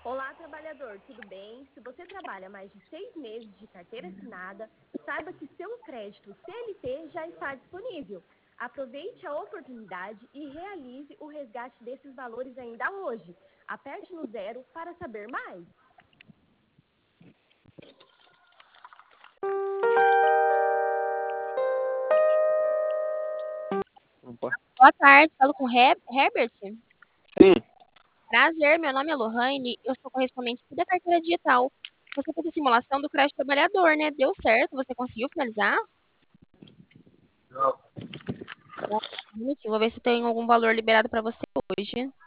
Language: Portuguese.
Olá, trabalhador, tudo bem? Se você trabalha mais de 6 meses de carteira assinada, saiba que seu crédito CLT já está disponível. Aproveite a oportunidade e realize o resgate desses valores ainda hoje. Aperte no 0 para saber mais. Opa. Boa tarde, falo com Herbert. Sim, Prazer, meu nome é Lohane, eu sou correspondente aqui da carteira digital. Você fez a simulação do crédito trabalhador, né? Deu certo? Você conseguiu finalizar? não. Um minutinho, vou ver se tem algum valor liberado para você hoje.